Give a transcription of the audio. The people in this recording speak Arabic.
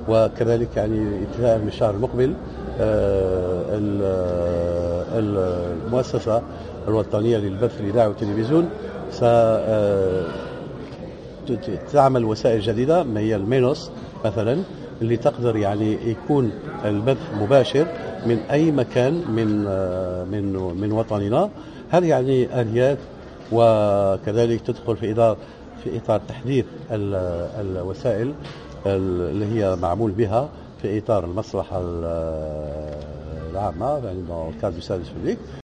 وكذلك يعني ابتداء من الشهر المقبل المؤسسة الوطنية للبث الإذاعي والتلفزيون ستعمل وسائل جديدة، ما هي المينوس مثلا، اللي تقدر يعني يكون البث مباشر من أي مكان من وطننا. هذه يعني آليات، وكذلك تدخل في إطار تحديث الوسائل اللي هي معمول بها في إطار المصلحة العامة، يعني الكادر السادس في